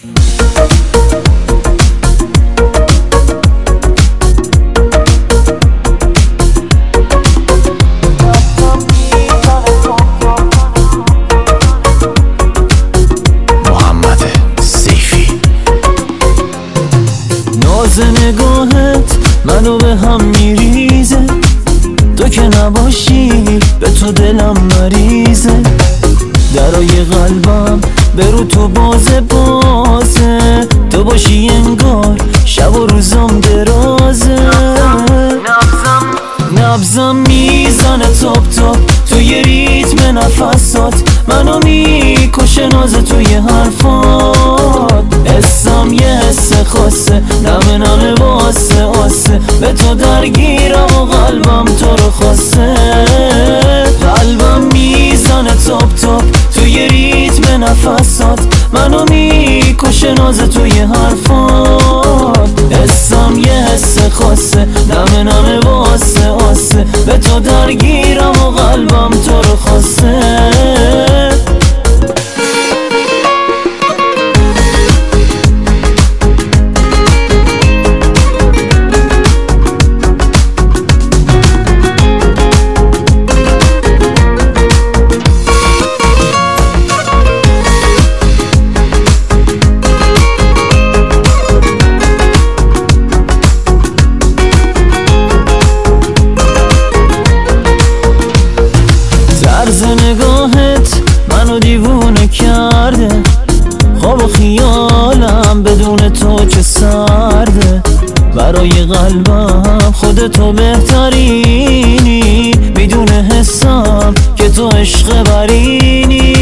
ناز نگاهت منو به هم میریزه، تو که نباشی به تو دلم مریضه. درای قلبم برو تو بازه بازه، تو باشی انگار شب و روزم درازه. نبضم میزنه تاپ تاپ توی ریتم نفسات، منو میکشه ناز توی حرفات. حسم یه حس خاصه، نمه نمه واسه آسه، به تو درگیرم و قلبم تو رو خواسته. قلبم میزنه تاپ تاپ توی ریتم نفسات، منو میکشه ناز توی حرفات. حسم یه حس خاصه، نمه نمه واسه آسه، به تو درگیرم و قلبم تو رو خواسته. طرز نگاهت منو دیوونه کرده، خواب و خیالم بدون تو چه سرده. برای قلبم خودتو بهترینی، میدون حسم که تو عشق برینی.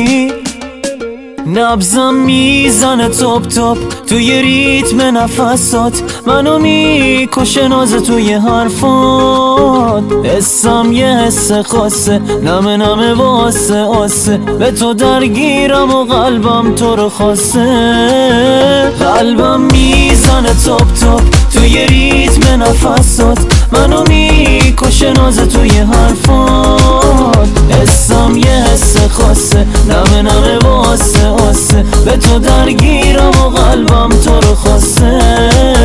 نبضم میزنه تاپ تاپ توی ریتم نفسات، منو میکشه ناز توی حرفات. حسم یه حس خاصه، نمه نمه واسه آسه، به تو درگیرم و قلبم تو رو خواسته. قلبم میزنه تاپ تاپ توی ریتم نفسات، منو میکشه ناز توی حرفات. حسم یه حس خاصه، نمه نمه واسه آسه، به تو درگیرم و قلبم تو رو خواسته.